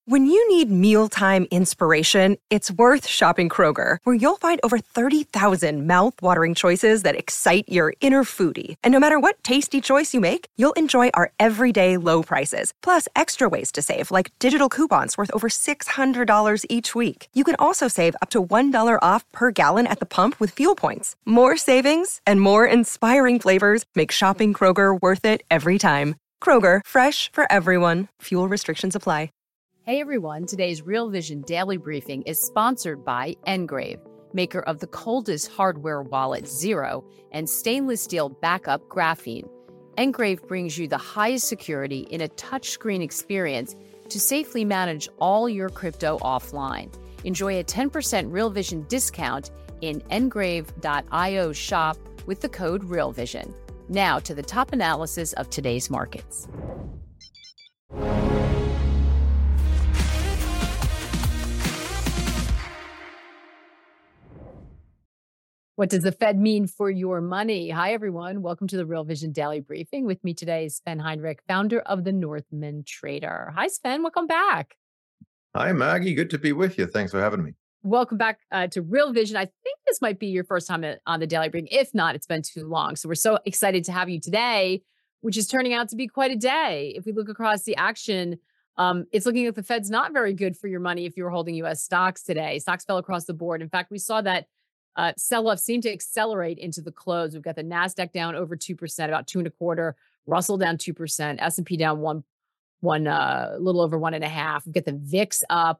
When you need mealtime inspiration, it's worth shopping Kroger, where you'll find over 30,000 mouth-watering choices that excite your inner foodie. And no matter what tasty choice you make, you'll enjoy our everyday low prices, plus extra ways to save, like digital coupons worth over $600 each week. You can also save up to $1 off per gallon at the pump with fuel points. More savings and more inspiring flavors make shopping Kroger worth it every time. Kroger, fresh for everyone. Fuel restrictions apply. Hey everyone, today's Real Vision Daily Briefing is sponsored by Ngrave, maker of the coldest hardware wallet Zero and stainless steel backup Graphene. Ngrave brings you the highest security in a touchscreen experience to safely manage all your crypto offline. Enjoy a 10% Real Vision discount in ngrave.io shop with the code RealVision. Now to the top analysis of today's markets. What does the Fed mean for your money? Hi, everyone. Welcome to the Real Vision Daily Briefing. With me today is Sven Heinrich, founder of the Northman Trader. Hi, Sven. Welcome back. Hi, Maggie. Good to be with you. Thanks for having me. Welcome back to Real Vision. I think this might be your first time on the Daily Briefing. If not, it's been too long. So we're so excited to have you today, which is turning out to be quite a day. If we look across the action, it's looking like the Fed's not very good for your money if you were holding U.S. stocks today. Stocks fell across the board. In fact, we saw that sell-off seemed to accelerate into the close. We've got the NASDAQ down over 2%, about 2.25%, Russell down 2%, S&P down a little over 1.5%. We've got the VIX up.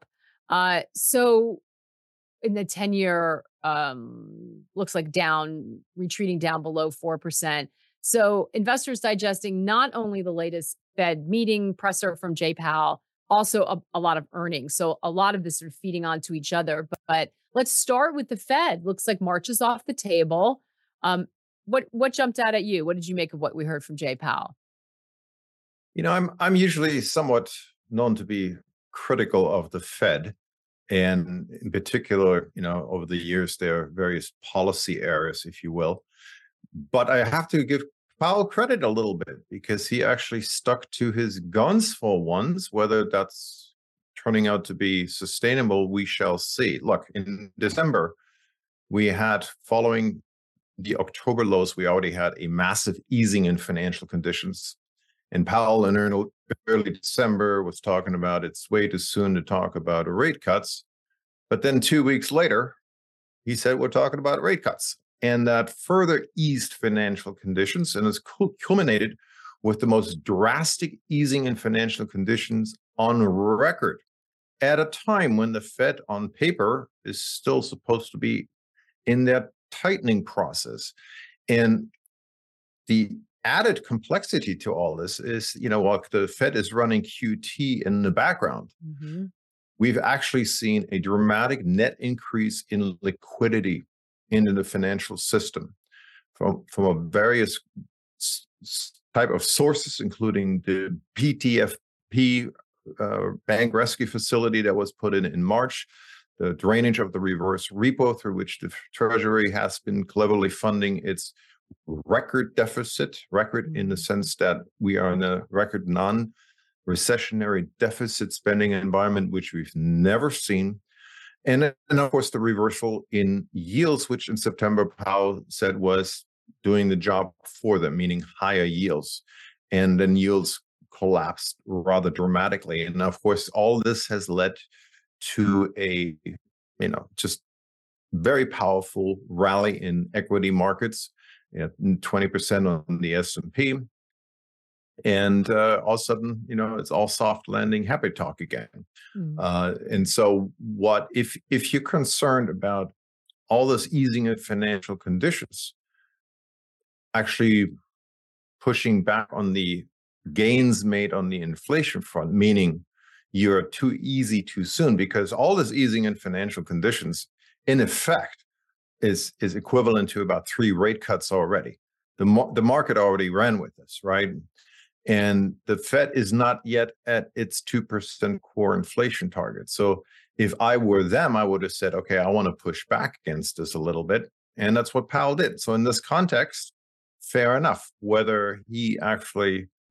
So in the 10-year, looks like retreating down below 4%. So investors digesting not only the latest Fed meeting presser from Jay Powell, also a lot of earnings. So a lot of this are feeding onto each other. But let's start with the Fed. Looks like March is off the table. What jumped out at you? What did you make of what we heard from Jay Powell? You know, I'm usually somewhat known to be critical of the Fed, and in particular, you know, over the years there are various policy areas, if you will. But I have to give Powell credit a little bit because he actually stuck to his guns for once. Whether that's turning out to be sustainable, we shall see. Look, in December, we had, following the October lows, we already had a massive easing in financial conditions. And Powell in early December was talking about it's way too soon to talk about rate cuts. But then 2 weeks later, he said we're talking about rate cuts. And that further eased financial conditions and has culminated with the most drastic easing in financial conditions on record at a time when the Fed on paper is still supposed to be in that tightening process. And the added complexity to all this is, you know, while the Fed is running QT in the background, we've actually seen a dramatic net increase in liquidity into the financial system from a various type of sources, including the PTFP bank rescue facility that was put in March, the drainage of the reverse repo through which the Treasury has been cleverly funding its record deficit, record in the sense that we are in a record non-recessionary deficit spending environment, which we've never seen. And of course, the reversal in yields, which in September Powell said was doing the job for them, meaning higher yields. And then yields collapsed rather dramatically. And of course, all this has led to a, you know, just very powerful rally in equity markets, 20% on the S&P. And all of a sudden, you know, it's all soft landing, happy talk again. And so what if you're concerned about all this easing of financial conditions, actually pushing back on the gains made on the inflation front, meaning you're too easy too soon, because all this easing in financial conditions, in effect, is equivalent to about 3 rate cuts already. The market already ran with this, right? And the Fed is not yet at its 2% core inflation target. So if I were them, I would have said, okay, I want to push back against this a little bit. And that's what Powell did. So in this context, fair enough. Whether he actually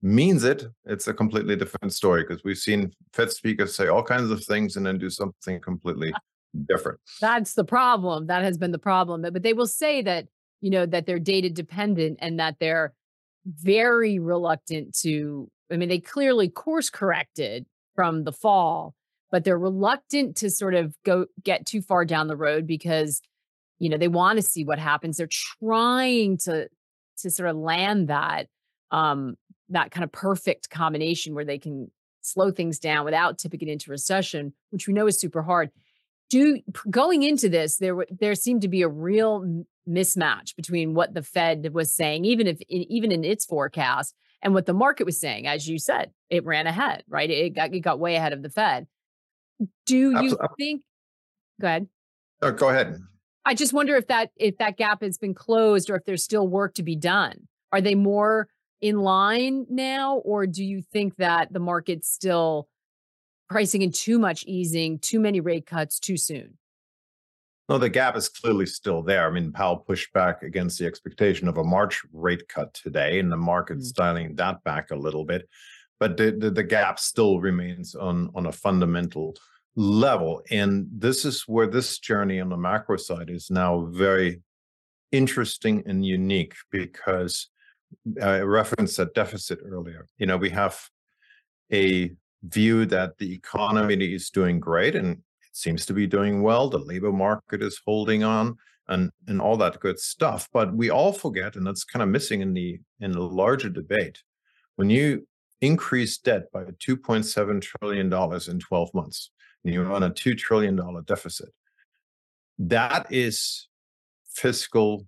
means it, it's a completely different story because we've seen Fed speakers say all kinds of things and then do something completely different. That's the problem. That has been the problem. But they will say that, that they're data dependent and that they're very reluctant to, I mean, they clearly course corrected from the fall, but they're reluctant to sort of get too far down the road because, they want to see what happens. They're trying to sort of land that, that kind of perfect combination where they can slow things down without tipping it into recession, which we know is super hard. Going into this, there seemed to be a real mismatch between what the Fed was saying, even in its forecast, and what the market was saying. As you said, it ran ahead, right? It got way ahead of the Fed. Do you think? Go ahead. No, go ahead. I just wonder if that gap has been closed, or if there's still work to be done. Are they more in line now, or do you think that the market's still pricing in too much easing, too many rate cuts too soon? No, the gap is clearly still there. I mean, Powell pushed back against the expectation of a March rate cut today, and the market's dialing that back a little bit. But the gap still remains on a fundamental level. And this is where this journey on the macro side is now very interesting and unique, because I referenced that deficit earlier. We have a view that the economy is doing great and it seems to be doing well. The labor market is holding on and all that good stuff. But we all forget, and that's kind of missing in the larger debate, when you increase debt by $2.7 trillion in 12 months, and you run a $2 trillion deficit, that is fiscal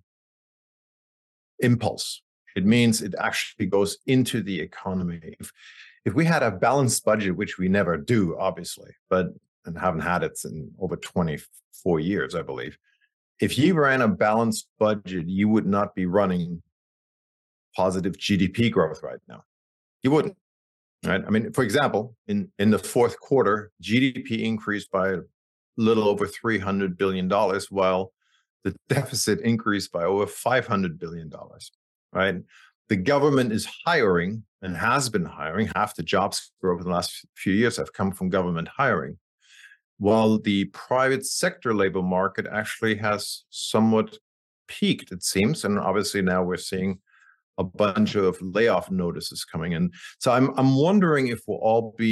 impulse. It means it actually goes into the economy. If we had a balanced budget, which we never do, obviously, and haven't had it in over 24 years, I believe. If you ran a balanced budget, you would not be running positive GDP growth right now. You wouldn't, right? I mean, for example, in the fourth quarter, GDP increased by a little over $300 billion, while the deficit increased by over $500 billion, right? The government is hiring and has been hiring. Half the jobs over the last few years have come from government hiring, while the private sector labor market actually has somewhat peaked, it seems. And obviously now we're seeing a bunch of layoff notices coming in. So I'm wondering if we'll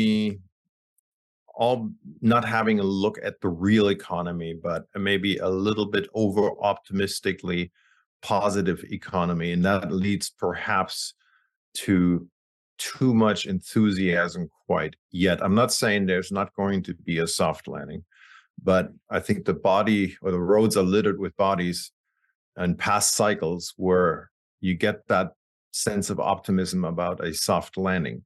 all not having a look at the real economy, but maybe a little bit over optimistically positive economy. And that leads perhaps to too much enthusiasm quite yet. I'm not saying there's not going to be a soft landing, but I think the body or the roads are littered with bodies and past cycles where you get that sense of optimism about a soft landing.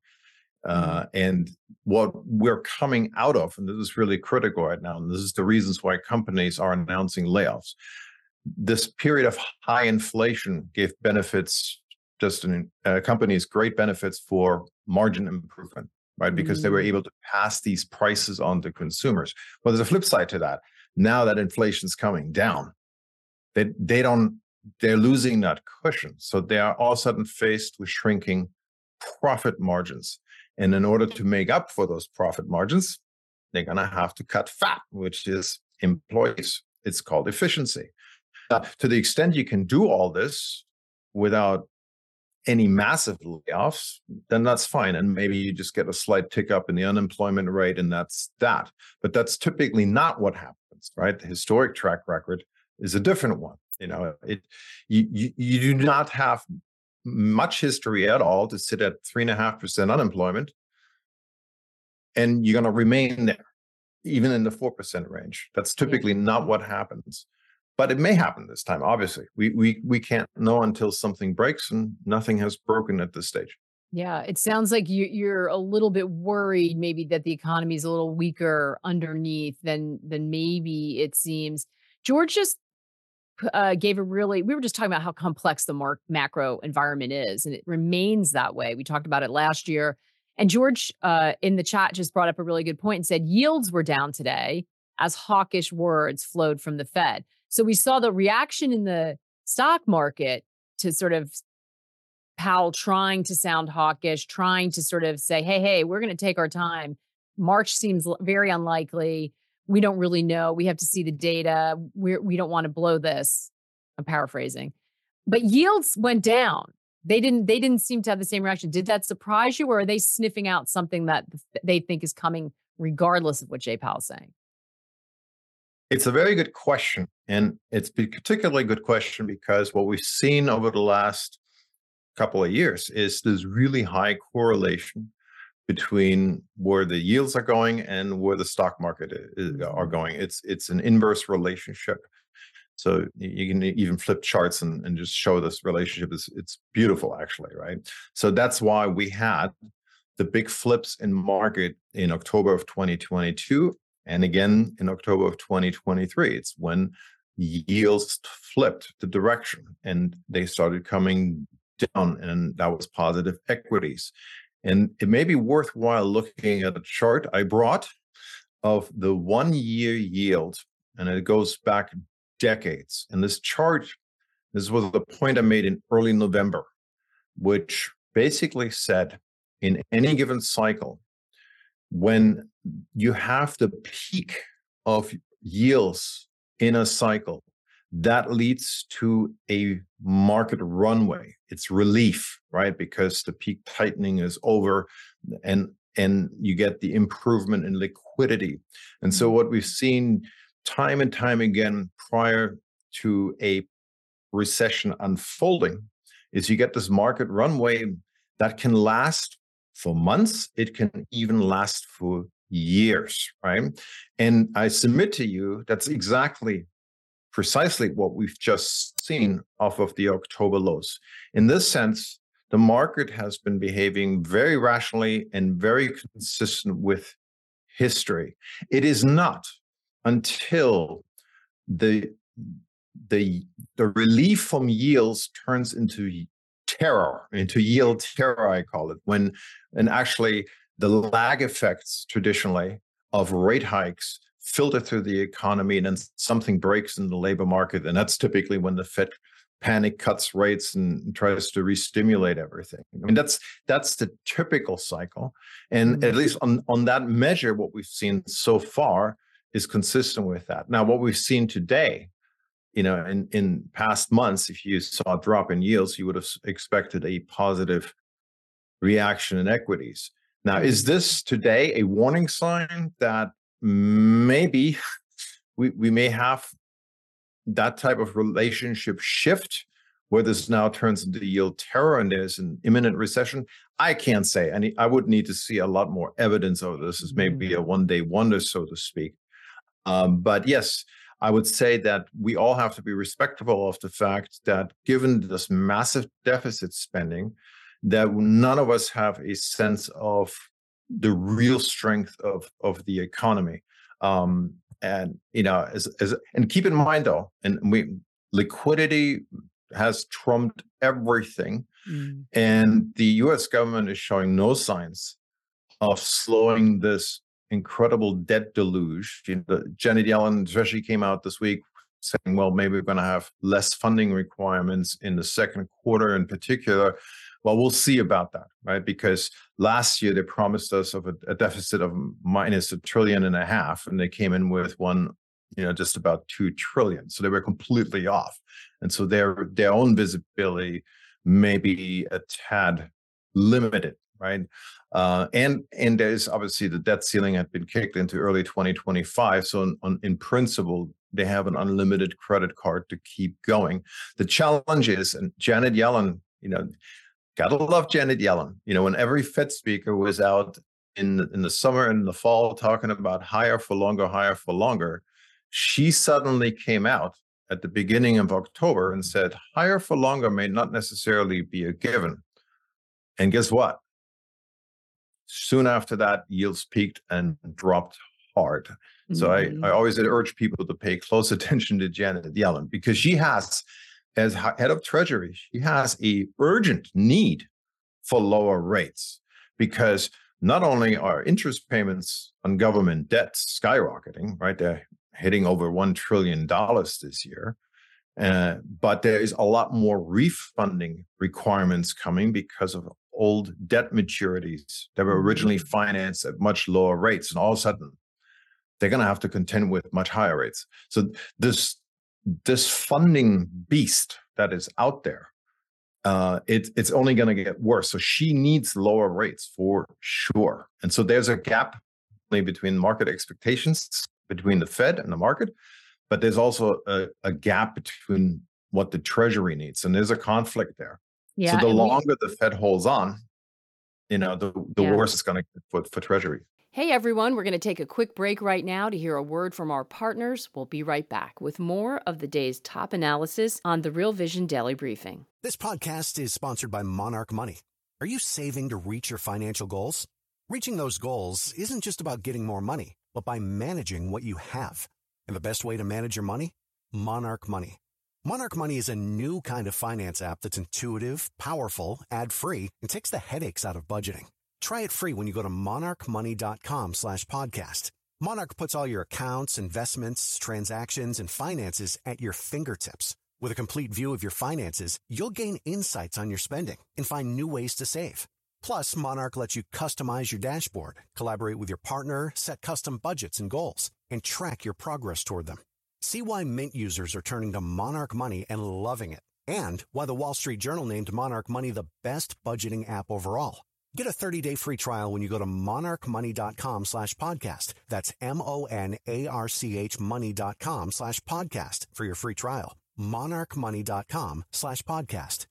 And what we're coming out of, and this is really critical right now, and this is the reasons why companies are announcing layoffs. This period of high inflation gave benefits, companies great benefits for margin improvement, right? Because they were able to pass these prices on to consumers. Well, there's a flip side to that. Now that inflation's coming down, they're losing that cushion. So they are all of a sudden faced with shrinking profit margins. And in order to make up for those profit margins, they're going to have to cut fat, which is employees. It's called efficiency. To the extent you can do all this without any massive layoffs, then that's fine. And maybe you just get a slight tick up in the unemployment rate, and that's that. But that's typically not what happens, right? The historic track record is a different one. You do not have much history at all to sit at 3.5% unemployment, and you're going to remain there, even in the 4% range. That's typically not what happens. But it may happen this time, obviously. We can't know until something breaks, and nothing has broken at this stage. Yeah, it sounds like you're a little bit worried maybe that the economy is a little weaker underneath than maybe it seems. George just we were just talking about how complex the macro environment is, and it remains that way. We talked about it last year. And George in the chat just brought up a really good point and said yields were down today as hawkish words flowed from the Fed. So we saw the reaction in the stock market to sort of Powell trying to sound hawkish, trying to sort of say, hey, we're going to take our time. March seems very unlikely. We don't really know. We have to see the data. We don't want to blow this. I'm paraphrasing. But yields went down. They didn't seem to have the same reaction. Did that surprise you, or are they sniffing out something that they think is coming regardless of what Jay Powell's saying? It's a very good question. And it's a particularly good question because what we've seen over the last couple of years is this really high correlation between where the yields are going and where the stock market are going. It's an inverse relationship. So you can even flip charts and just show this relationship. It's beautiful, actually, right? So that's why we had the big flips in market in October of 2022 and again in October of 2023. It's when yields flipped the direction and they started coming down, and that was positive equities. And it may be worthwhile looking at a chart I brought of the 1-year yield, and it goes back decades. And this chart, this was the point I made in early November, which basically said in any given cycle, when you have the peak of yields in a cycle, that leads to a market runway. It's relief, right? Because the peak tightening is over and you get the improvement in liquidity. And so what we've seen time and time again prior to a recession unfolding is you get this market runway that can last for months. It can even last for years, right? And I submit to you, that's precisely what we've just seen off of the October lows. In this sense, the market has been behaving very rationally and very consistent with history. It is not until the relief from yields turns into terror, into yield terror, I call it, and actually the lag effects traditionally of rate hikes filter through the economy, and then something breaks in the labor market, and that's typically when the Fed panic cuts rates and tries to re-stimulate everything. I mean, that's the typical cycle, and at least on that measure, what we've seen so far is consistent with that. Now, what we've seen today, in past months, if you saw a drop in yields, you would have expected a positive reaction in equities. Now, is this today a warning sign that maybe we may have that type of relationship shift where this now turns into yield terror and there's an imminent recession? I can't say. And I would need to see a lot more evidence of this. As maybe a one-day wonder, so to speak. But yes, I would say that we all have to be respectful of the fact that given this massive deficit spending, that none of us have a sense of the real strength of the economy. And keep in mind though, liquidity has trumped everything, and the U.S. government is showing no signs of slowing this incredible debt deluge. Janet Yellen especially came out this week saying, well, maybe we're going to have less funding requirements in the second quarter in particular. Well, we'll see about that, right? Because last year they promised us of a deficit of minus $1.5 trillion, and they came in with one, just about $2 trillion. So they were completely off. And so their own visibility may be a tad limited, right? And there's obviously the debt ceiling had been kicked into early 2025. So in principle, they have an unlimited credit card to keep going. The challenge is, and Janet Yellen, gotta love Janet Yellen. When every Fed speaker was out in the summer and the fall talking about higher for longer, she suddenly came out at the beginning of October and said, higher for longer may not necessarily be a given. And guess what? Soon after that, yields peaked and dropped hard. So I always urge people to pay close attention to Janet Yellen, because she has, as head of Treasury, she has a urgent need for lower rates, because not only are interest payments on government debt skyrocketing, right? They're hitting over $1 trillion this year. But there is a lot more refunding requirements coming because of old debt maturities that were originally financed at much lower rates. And all of a sudden, they're going to have to contend with much higher rates. So this funding beast that is out there, it's only going to get worse. So she needs lower rates for sure. And so there's a gap between market expectations, between the Fed and the market, but there's also a gap between what the Treasury needs. And there's a conflict there. Yeah, so the longer the Fed holds on, the worse it's going to get for Treasury. Hey everyone, we're going to take a quick break right now to hear a word from our partners. We'll be right back with more of the day's top analysis on the Real Vision Daily Briefing. This podcast is sponsored by Monarch Money. Are you saving to reach your financial goals? Reaching those goals isn't just about getting more money, but by managing what you have. And the best way to manage your money? Monarch Money. Monarch Money is a new kind of finance app that's intuitive, powerful, ad-free, and takes the headaches out of budgeting. Try it free when you go to monarchmoney.com/podcast. Monarch puts all your accounts, investments, transactions, and finances at your fingertips. With a complete view of your finances, you'll gain insights on your spending and find new ways to save. Plus, Monarch lets you customize your dashboard, collaborate with your partner, set custom budgets and goals, and track your progress toward them. See why Mint users are turning to Monarch Money and loving it, and why the Wall Street Journal named Monarch Money the best budgeting app overall. Get a 30-day free trial when you go to monarchmoney.com/podcast. That's MONARCH money.com/podcast for your free trial. monarchmoney.com/podcast.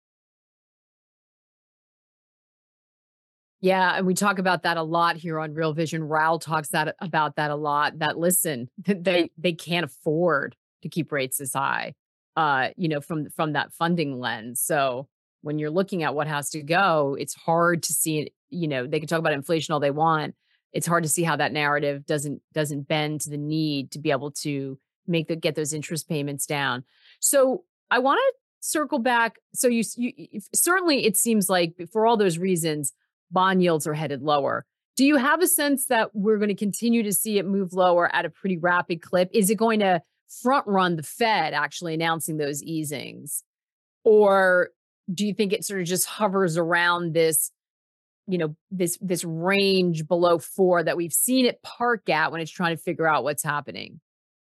Yeah, and we talk about that a lot here on Real Vision. Raoul talks about that a lot, that listen, they can't afford to keep rates this high, from that funding lens. So when you're looking at what has to go, it's hard to see it. They can talk about inflation all they want. It's hard to see how that narrative doesn't bend to the need to be able to get those interest payments down. So I want to circle back. So you certainly, it seems like for all those reasons, bond yields are headed lower. Do you have a sense that we're going to continue to see it move lower at a pretty rapid clip? Is it going to front run the Fed actually announcing those easings? Or do you think it sort of just hovers around this, this range below 4 that we've seen it park at when it's trying to figure out what's happening?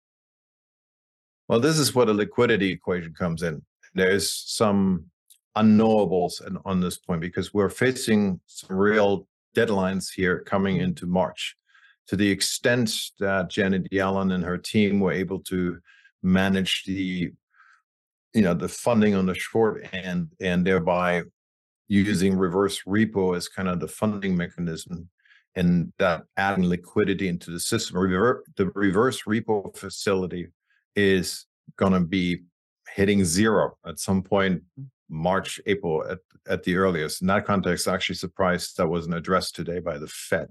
Well, this is where the liquidity equation comes in. There's some unknowables on this point because we're facing some real deadlines here coming into March. To the extent that Janet Yellen and her team were able to manage the funding on the short end and thereby using reverse repo as kind of the funding mechanism and that adding liquidity into the system. The reverse repo facility is going to be hitting zero at some point, March, April at the earliest. In that context, actually surprised that wasn't addressed today by the Fed.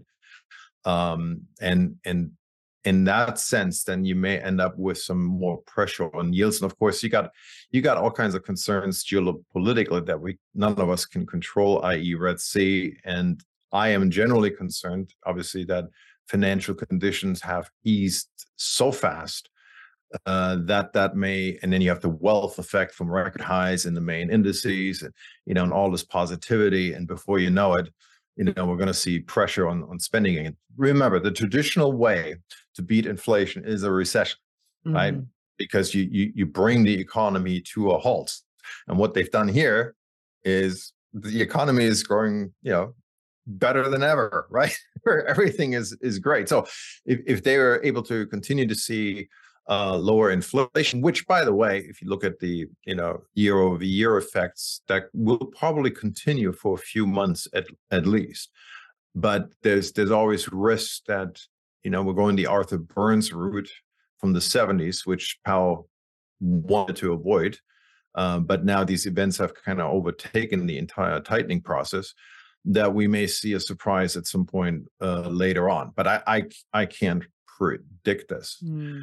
And in that sense, then you may end up with some more pressure on yields. And of course, you got all kinds of concerns geopolitically that none of us can control, i.e. Red Sea. And I am generally concerned, obviously, that financial conditions have eased so fast that may, and then you have the wealth effect from record highs in the main indices, and all this positivity. And before you know it, we're going to see pressure on spending again. Remember, the traditional way to beat inflation is a recession, right? Because you bring the economy to a halt. And what they've done here is the economy is growing, better than ever, right? Everything is great. So if they were able to continue to see lower inflation, which, by the way, if you look at the year-over-year effects, that will probably continue for a few months at least. But there's always risk that we're going the Arthur Burns route from the 70s, which Powell wanted to avoid. But now these events have kind of overtaken the entire tightening process, that we may see a surprise at some point later on. But I can't predict this.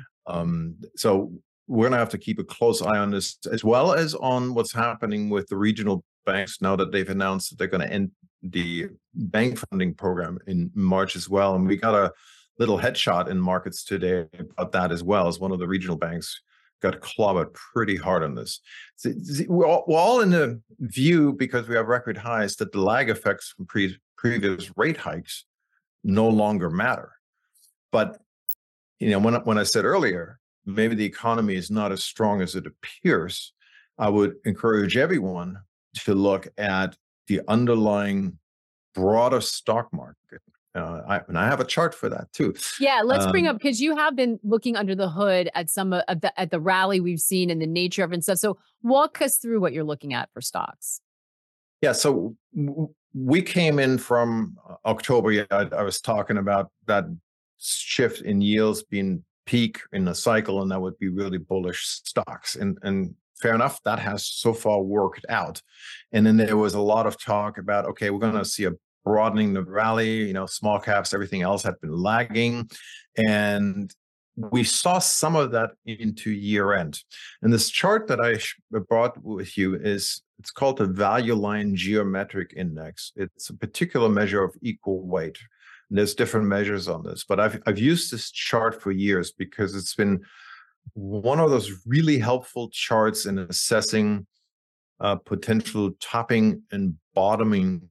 So we're going to have to keep a close eye on this, as well as on what's happening with the regional banks now that they've announced that they're going to end the bank funding program in March as well. And we got a little headshot in markets today about that as well, as one of the regional banks got clobbered pretty hard on this. We're all in the view, because we have record highs, that the lag effects from previous rate hikes no longer matter. But when I said earlier, maybe the economy is not as strong as it appears, I would encourage everyone to look at the underlying broader stock market. I have a chart for that too. Yeah, let's bring up, because you have been looking under the hood at some of at the rally we've seen and the nature of it and stuff. So walk us through what you're looking at for stocks. Yeah, so we came in from October. Yeah, I was talking about that shift in yields being peak in the cycle, and that would be really bullish stocks. And fair enough, that has so far worked out. And then there was a lot of talk about, okay, we're going to see a broadening the rally, small caps, everything else had been lagging. And we saw some of that into year end. And this chart that I brought with you it's called the Value Line Geometric Index. It's a particular measure of equal weight. And there's different measures on this, but I've used this chart for years because it's been one of those really helpful charts in assessing potential topping and bottoming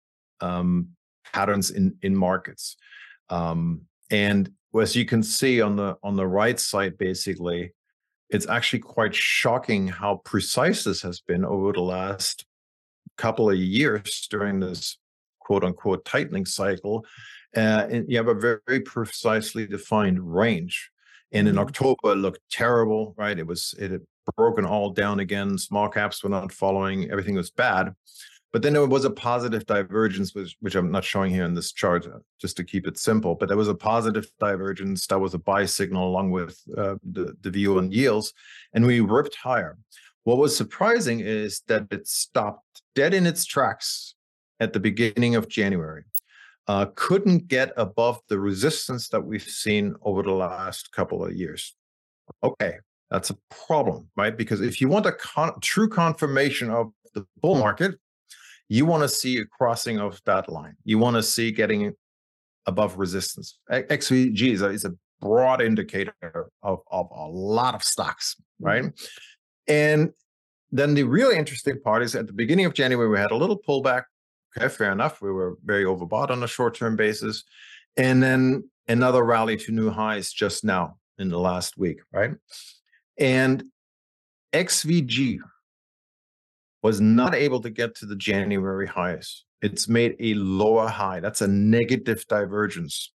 patterns in markets. And as you can see on the right side, basically, it's actually quite shocking how precise this has been over the last couple of years during this quote unquote tightening cycle. And you have a very, very precisely defined range. And in October, it looked terrible, right? It had broken all down again. Small caps were not following. Everything was bad. But then there was a positive divergence, which I'm not showing here in this chart, just to keep it simple. But there was a positive divergence. That was a buy signal along with the view on yields. And we ripped higher. What was surprising is that it stopped dead in its tracks at the beginning of January. Couldn't get above the resistance that we've seen over the last couple of years. Okay, that's a problem, right? Because if you want a true confirmation of the bull market, you want to see a crossing of that line. You want to see getting above resistance. XVG is a broad indicator of a lot of stocks, right? And then the really interesting part is at the beginning of January, we had a little pullback. Okay, fair enough. We were very overbought on a short-term basis. And then another rally to new highs just now in the last week, right? And XVG was not able to get to the January highs. It's made a lower high. That's a negative divergence.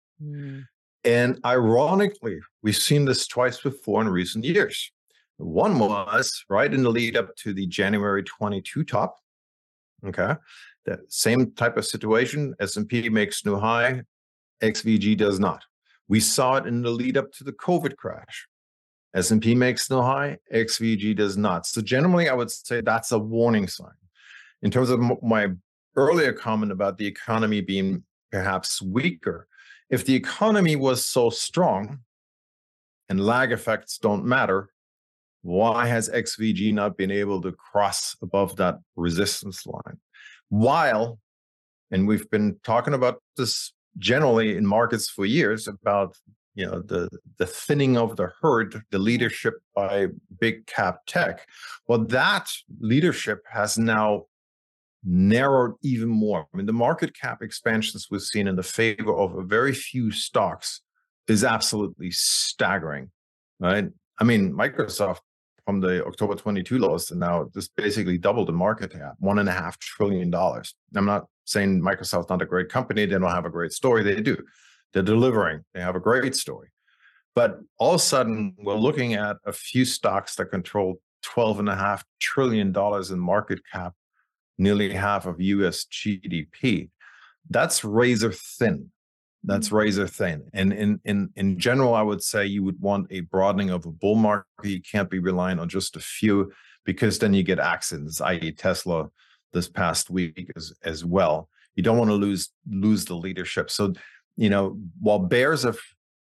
And ironically, we've seen this twice before in recent years. One was right in the lead up to the January 22 top. Okay, that same type of situation. S&P makes new high, XVG does not. We saw it in the lead up to the COVID crash. S&P makes no high, XVG does not. So generally, I would say that's a warning sign. In terms of my earlier comment about the economy being perhaps weaker, if the economy was so strong and lag effects don't matter, why has XVG not been able to cross above that resistance line? While, and we've been talking about this generally in markets for years, about the thinning of the herd, the leadership by big cap tech. Well, that leadership has now narrowed even more. I mean, the market cap expansions we've seen in the favor of a very few stocks is absolutely staggering, right? I mean, Microsoft from the October 22 lows to now just basically doubled the market cap, $1.5 trillion. I'm not saying Microsoft's not a great company. They don't have a great story. They do. They're delivering. They have a great story. But all of a sudden, we're looking at a few stocks that control $12.5 trillion in market cap, nearly half of US GDP. That's razor thin. That's razor thin. And in general, I would say you would want a broadening of a bull market. You can't be relying on just a few, because then you get accidents, i.e. Tesla this past week as well. You don't want to lose the leadership. So, while bears have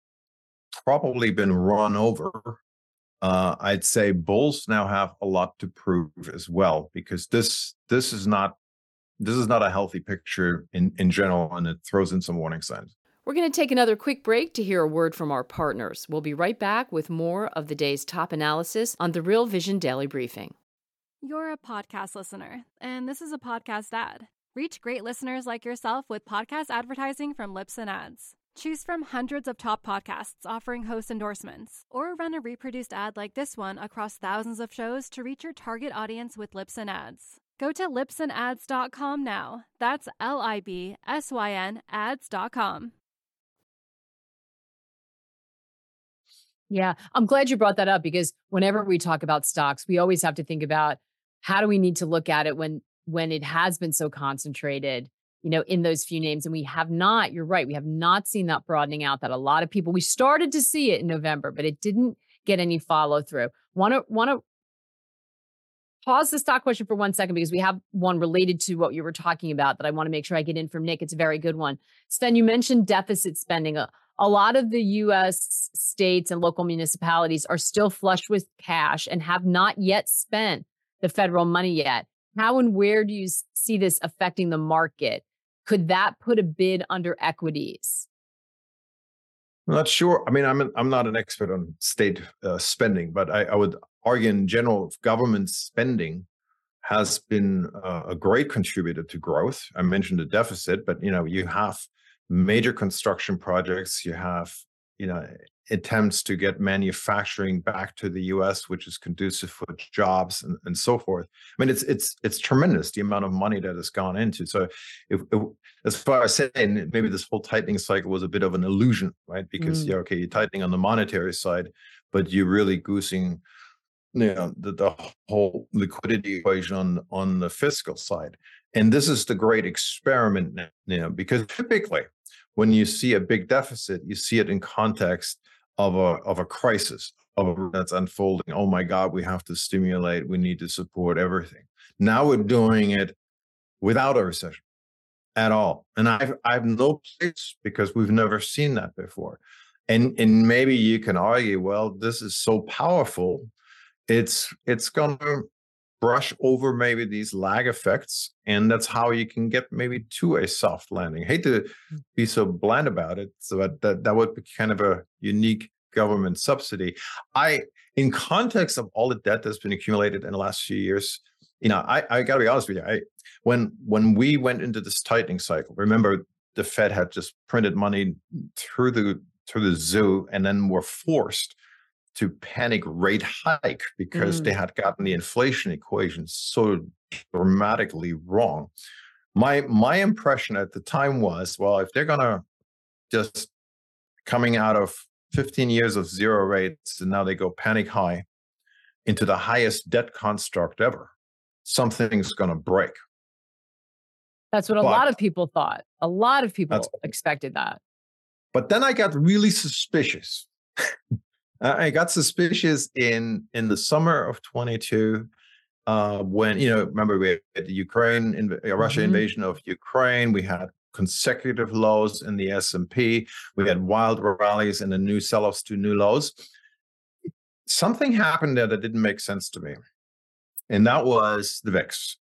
probably been run over, I'd say bulls now have a lot to prove as well, because this is not a healthy picture in general, and it throws in some warning signs. We're going to take another quick break to hear a word from our partners. We'll be right back with more of the day's top analysis on the Real Vision Daily Briefing. You're a podcast listener, and this is a podcast ad. Reach great listeners like yourself with podcast advertising from Libsyn Ads. Choose from hundreds of top podcasts offering host endorsements, or run a reproduced ad like this one across thousands of shows to reach your target audience with Libsyn Ads. Go to libsynads.com now. That's LIBSYN ads.com. Yeah, I'm glad you brought that up because whenever we talk about stocks, we always have to think about how do we need to look at it when it has been so concentrated, in those few names. And we have not, you're right, we have not seen that broadening out that a lot of people, we started to see it in November, but it didn't get any follow through. Want to pause the stock question for 1 second because we have one related to what you were talking about that I want to make sure I get in from Nick. It's a very good one. Sven, you mentioned deficit spending. A lot of the U.S. states and local municipalities are still flush with cash and have not yet spent the federal money yet. How and where do you see this affecting the market? Could that put a bid under equities? I'm not sure. I mean, I'm not an expert on state spending, but I would argue in general, government spending has been a great contributor to growth. I mentioned the deficit, but you have major construction projects. You have attempts to get manufacturing back to the U.S., which is conducive for jobs and so forth. I mean, it's tremendous the amount of money that has gone into. So, as far as saying, maybe this whole tightening cycle was a bit of an illusion, right? Because you're tightening on the monetary side, but you're really goosing, the whole liquidity equation on the fiscal side. And this is the great experiment now, because typically when you see a big deficit, you see it in context of a crisis that's unfolding. Oh my God, we have to stimulate. We need to support everything. Now we're doing it without a recession at all. And I've no place because we've never seen that before. And maybe you can argue, well, this is so powerful. It's going to brush over maybe these lag effects, and that's how you can get maybe to a soft landing. I hate to be so blunt about it, but that would be kind of a unique government subsidy. In context of all the debt that's been accumulated in the last few years, I got to be honest with you. When we went into this tightening cycle, remember the Fed had just printed money through the zoo, and then were forced to panic rate hike because they had gotten the inflation equation so dramatically wrong. My impression at the time was, well, if they're gonna just coming out of 15 years of zero rates and now they go panic high into the highest debt construct ever, something's gonna break. That's what a lot of people thought. A lot of people expected that. But then I got really suspicious. I got suspicious in the summer of 22 when, remember we had the Russia invasion of Ukraine. We had consecutive lows in the S&P. We had wild rallies and the new sell-offs to new lows. Something happened there that didn't make sense to me. And that was the VIX.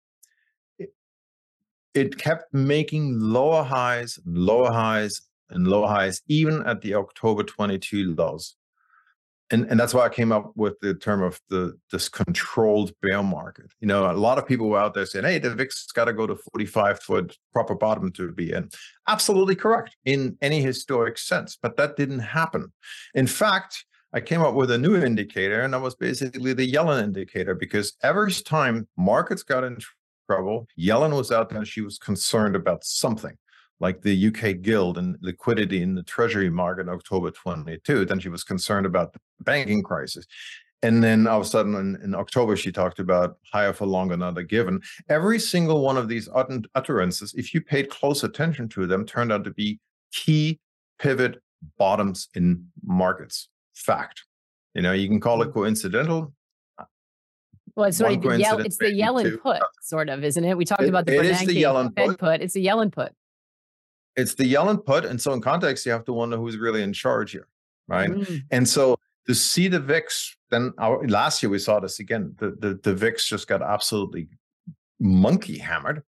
It kept making lower highs, lower highs, and lower highs, even at the October 22 lows. And that's why I came up with the term of this controlled bear market. A lot of people were out there saying, hey, the VIX got to go to 45 for a proper bottom to be in. Absolutely correct in any historic sense, but that didn't happen. In fact, I came up with a new indicator, and that was basically the Yellen indicator, because every time markets got in trouble, Yellen was out there and she was concerned about something, like the UK Guild and liquidity in the treasury market in October 22. Then she was concerned about the banking crisis. And then all of a sudden in October, she talked about higher for longer, not a given. Every single one of these utterances, if you paid close attention to them, turned out to be key pivot bottoms in markets. Fact. You can call it coincidental. Well, it's the Yellen put, sort of, isn't it? We talked about the Bernanke Fed put. It's the Yellen put. It's the Yellen put. And so in context, you have to wonder who's really in charge here, right? And so to see the VIX, then last year we saw this again. The VIX just got absolutely monkey hammered.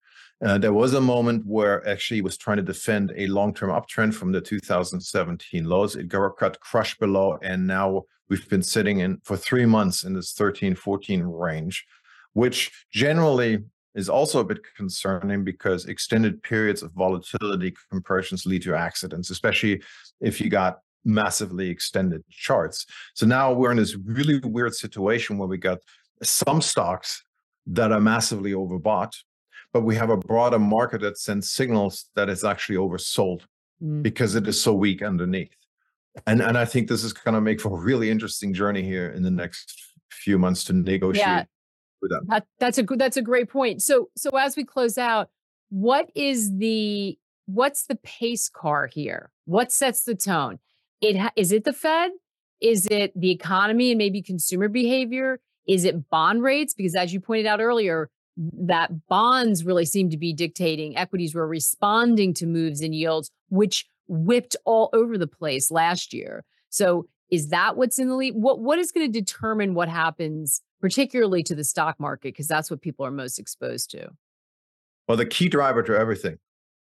There was a moment where actually it was trying to defend a long-term uptrend from the 2017 lows. It got crushed below, and now we've been sitting in for 3 months in this 13, 14 range, which generally is also a bit concerning because extended periods of volatility compressions lead to accidents, especially if you got massively extended charts. So now we're in this really weird situation where we got some stocks that are massively overbought, but we have a broader market that sends signals that it's actually oversold because it is so weak underneath. And I think this is going to make for a really interesting journey here in the next few months to negotiate with them. That's a great point. So as we close out, what's the pace car here? What sets the tone? Is it the Fed? Is it the economy and maybe consumer behavior? Is it bond rates? Because as you pointed out earlier, that bonds really seem to be dictating. Equities were responding to moves in yields, which whipped all over the place last year. So is that what's in the lead? What is going to determine what happens, particularly to the stock market? Because that's what people are most exposed to. Well, the key driver to everything,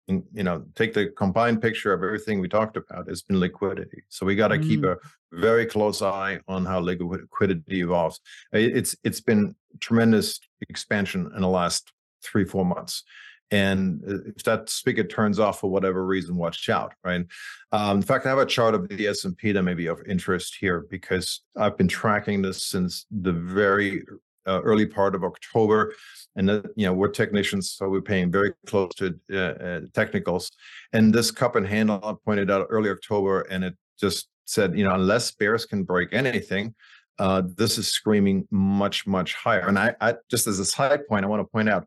take the combined picture of everything we talked about, has been liquidity. So we got to keep a very close eye on how liquidity evolves. It's been tremendous expansion in the last 3-4 months. And if that spigot turns off for whatever reason, watch out, right? In fact, I have a chart of the S&P that may be of interest here because I've been tracking this since the very early part of October. And, we're technicians, so we're paying very close to technicals. And this cup and handle I pointed out early October, and it just said, unless bears can break anything, this is screaming much, much higher. And I just as a side point, I want to point out,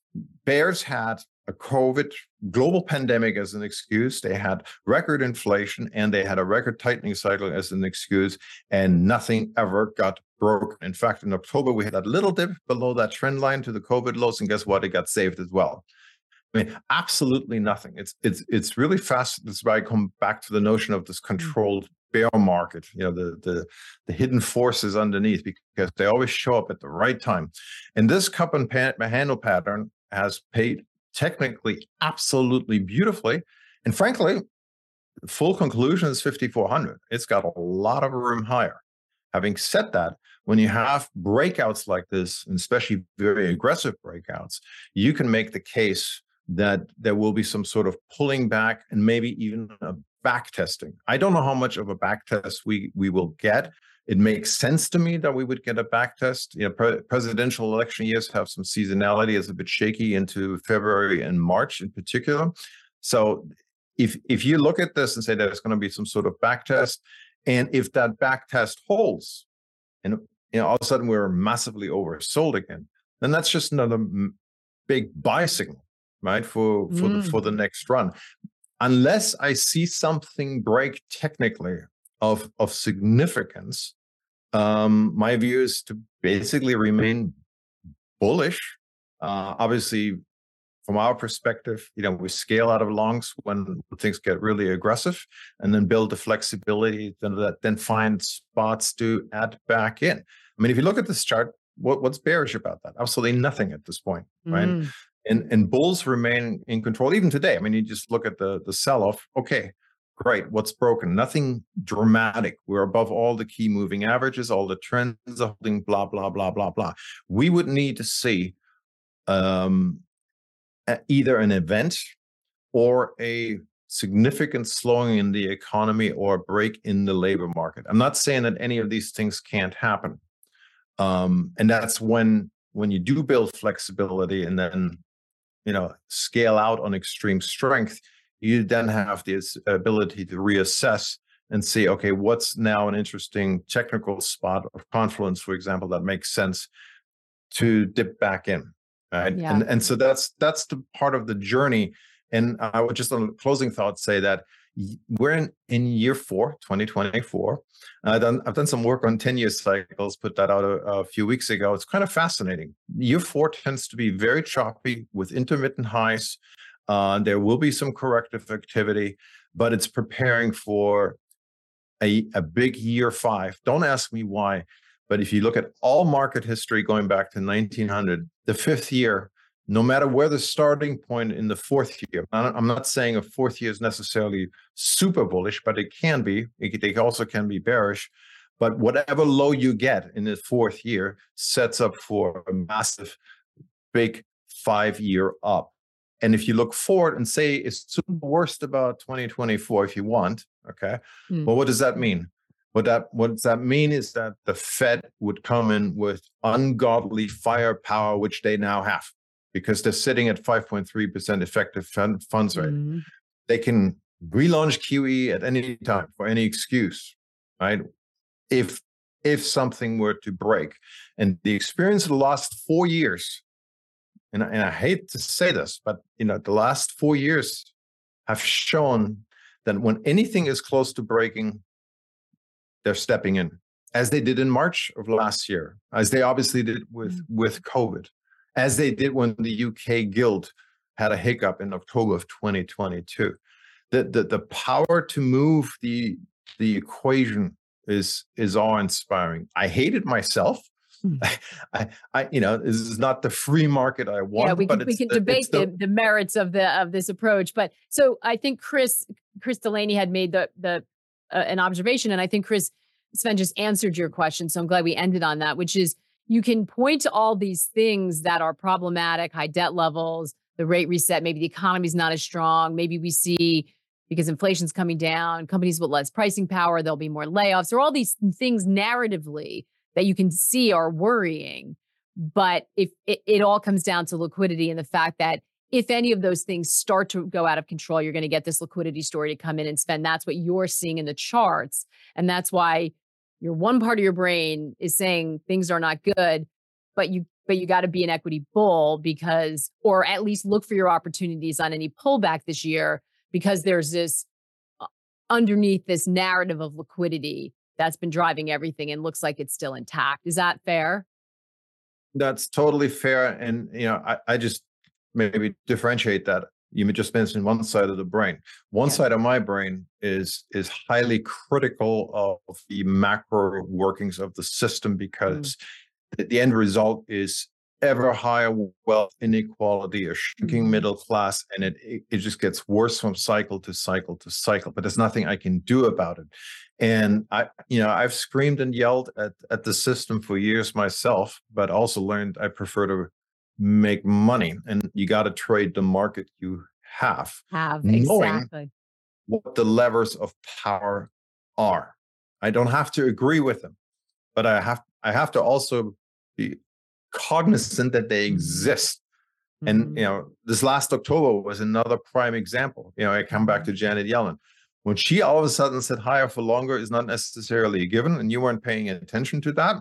bears had a COVID global pandemic as an excuse. They had record inflation and they had a record tightening cycle as an excuse, and nothing ever got broken. In fact, in October, we had that little dip below that trend line to the COVID lows, and guess what? It got saved as well. I mean, absolutely nothing. It's really fast. That's why I come back to the notion of this controlled bear market, the hidden forces underneath, because they always show up at the right time. And this cup and handle pattern has paid technically absolutely beautifully. And frankly, the full conclusion is 5,400. It's got a lot of room higher. Having said that, when you have breakouts like this, and especially very aggressive breakouts, you can make the case that there will be some sort of pulling back and maybe even a back testing. I don't know how much of a back test we will get. It makes sense to me that we would get a back test. Presidential election years have some seasonality. It's a bit shaky into February and March in particular. So if you look at this and say there's going to be some sort of back test, and if that back test holds, and all of a sudden we're massively oversold again, then that's just another big buy signal, right, for the next run. Unless I see something break technically of significance, my view is to basically remain bullish. Obviously, from our perspective, we scale out of longs when things get really aggressive, and then build the flexibility then find spots to add back in. I mean, if you look at this chart, what's bearish about that? Absolutely nothing at this point, right? And bulls remain in control even today. I mean, you just look at the sell-off. Okay, great. What's broken? Nothing dramatic. We're above all the key moving averages. All the trends are holding. Blah blah blah blah blah. We would need to see either an event or a significant slowing in the economy or a break in the labor market. I'm not saying that any of these things can't happen, and that's when you do build flexibility and then scale out on extreme strength, you then have this ability to reassess and see, okay, what's now an interesting technical spot of confluence, for example, that makes sense to dip back in, right? Yeah. And so that's the part of the journey. And I would just on a closing thought say that we're in year 4, 2024. I've done some work on 10-year cycles, put that out a few weeks ago. It's kind of fascinating. Year 4 tends to be very choppy with intermittent highs. There will be some corrective activity, but it's preparing for a big year 5. Don't ask me why, but if you look at all market history going back to 1900, the 5th year no matter where the starting point in the fourth year. I'm not saying a fourth year is necessarily super bullish, but it can be. They also can be bearish. But whatever low you get in the fourth year sets up for a massive, big 5-year up. And if you look forward and say, assume the worst about 2024 if you want, okay, well, what does that mean? What does that mean is that the Fed would come in with ungodly firepower, which they now have, because they're sitting at 5.3% effective funds rate. Mm-hmm. They can relaunch QE at any time for any excuse, right? If something were to break. And the experience of the last 4 years, and I hate to say this, but the last 4 years have shown that when anything is close to breaking, they're stepping in, as they did in March of last year, as they obviously did with COVID, as they did when the UK Gilt had a hiccup in October of 2022. The power to move the equation is awe-inspiring. I hate it myself. This is not the free market I want. Yeah, we can debate the merits of this approach. But so I think Chris Delaney had made an observation, and I think Sven just answered your question. So I'm glad we ended on that, which is you can point to all these things that are problematic: high debt levels, the rate reset, maybe the economy's not as strong, maybe we see, because inflation's coming down, companies with less pricing power, there'll be more layoffs. There are all these things narratively that you can see are worrying. But if it all comes down to liquidity and the fact that if any of those things start to go out of control, you're going to get this liquidity story to come in and spend. That's what you're seeing in the charts. And that's why your one part of your brain is saying things are not good, but you got to be an equity bull or at least look for your opportunities on any pullback this year, because there's this underneath this narrative of liquidity that's been driving everything and looks like it's still intact. Is that fair? That's totally fair. And, I just maybe differentiate that. You just mentioned one side of the brain. One side of my brain is highly critical of the macro workings of the system, because the end result is ever higher wealth inequality, a shrinking middle class, and it just gets worse from cycle to cycle to cycle. But there's nothing I can do about it. And I've screamed and yelled at the system for years myself, but also learned I prefer to make money, and you got to trade the market you have knowing exactly what the levers of power are. I don't have to agree with them, but I have to also be cognizant that they exist. And this last October was another prime example. I come back to Janet Yellen. When she all of a sudden said higher for longer is not necessarily a given, and you weren't paying attention to that,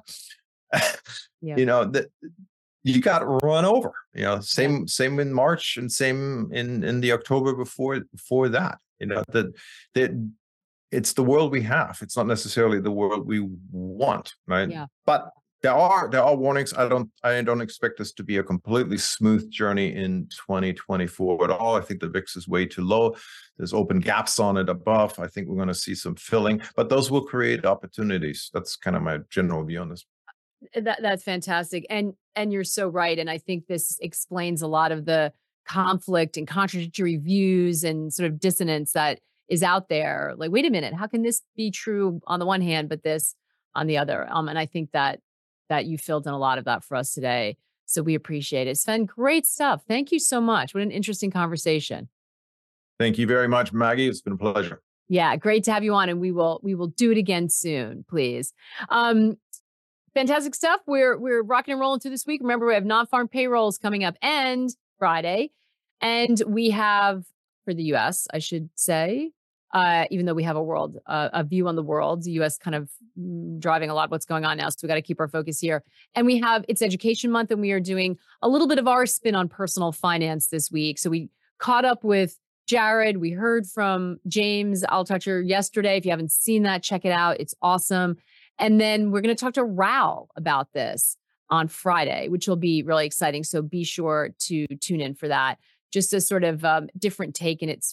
you got run over. Same in March, and same in the October before that. That it's the world we have. It's not necessarily the world we want, right? Yeah. But there are warnings. I don't expect this to be a completely smooth journey in 2024 at all. I think the VIX is way too low. There's open gaps on it above. I think we're going to see some filling, but those will create opportunities. That's kind of my general view on this. That's fantastic. And you're so right. And I think this explains a lot of the conflict and contradictory views and sort of dissonance that is out there. Like, wait a minute, how can this be true on the one hand, but this on the other? And I think that you filled in a lot of that for us today. So we appreciate it. Sven, great stuff. Thank you so much. What an interesting conversation. Thank you very much, Maggie. It's been a pleasure. Yeah, great to have you on, and we will do it again soon, please. Fantastic stuff. We're rocking and rolling through this week. Remember, we have non-farm payrolls coming up and Friday, and we have, for the U.S., I should say, even though we have a view on the world, the U.S. kind of driving a lot of what's going on now. So we got to keep our focus here. And it's Education Month, and we are doing a little bit of our spin on personal finance this week. So we caught up with Jared. We heard from James Altucher yesterday. If you haven't seen that, check it out. It's awesome. And then we're going to talk to Raoul about this on Friday, which will be really exciting. So be sure to tune in for that. Just a sort of different take, and it's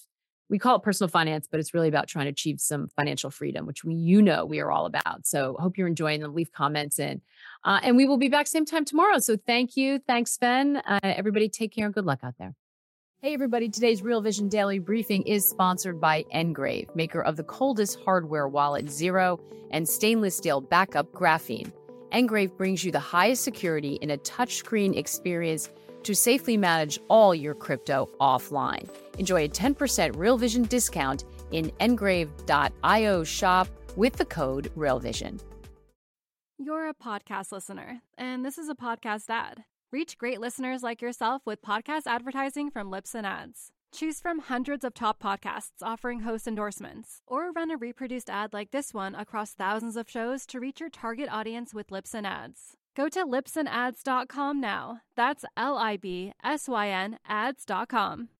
we call it personal finance, but it's really about trying to achieve some financial freedom, which we are all about. So hope you're enjoying them. Leave comments in. And we will be back same time tomorrow. So thank you. Thanks, Sven. Everybody take care and good luck out there. Hey, everybody. Today's Real Vision Daily Briefing is sponsored by Ngrave, maker of the coldest hardware wallet, Zero, and stainless steel backup graphene. Ngrave brings you the highest security in a touchscreen experience to safely manage all your crypto offline. Enjoy a 10% Real Vision discount in ngrave.io shop with the code RealVision. You're a podcast listener, and this is a podcast ad. Reach great listeners like yourself with podcast advertising from Libsyn Ads. Choose from hundreds of top podcasts offering host endorsements, or run a reproduced ad like this one across thousands of shows to reach your target audience with Libsyn Ads. Go to libsynads.com now. That's LIBSYN ads.com.